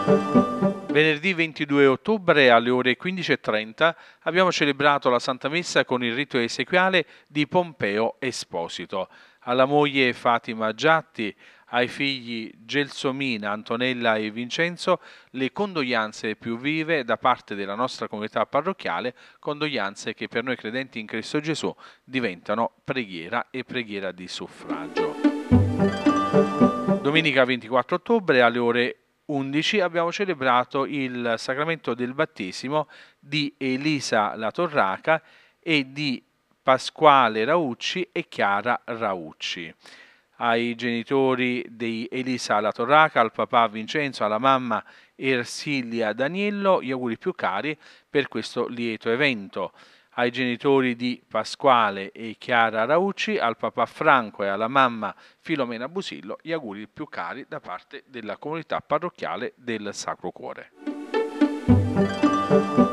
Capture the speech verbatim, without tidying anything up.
Venerdì ventidue ottobre alle ore quindici e trenta abbiamo celebrato la Santa Messa con il rito esequiale di Pompeo Esposito. Alla moglie Fatima Giatti, ai figli Gelsomina, Antonella e Vincenzo, le condoglianze più vive da parte della nostra comunità parrocchiale, condoglianze che per noi credenti in Cristo Gesù diventano preghiera e preghiera di suffragio. Domenica ventiquattro ottobre alle ore undici abbiamo celebrato il sacramento del battesimo di Elisa La Torraca e di Pasquale Raucci e Chiara Raucci. Ai genitori di Elisa La Torraca, al papà Vincenzo, alla mamma Ersilia Daniello, gli auguri più cari per questo lieto evento. Ai genitori di Pasquale e Chiara Raucci, al papà Franco e alla mamma Filomena Busillo, gli auguri più cari da parte della comunità parrocchiale del Sacro Cuore.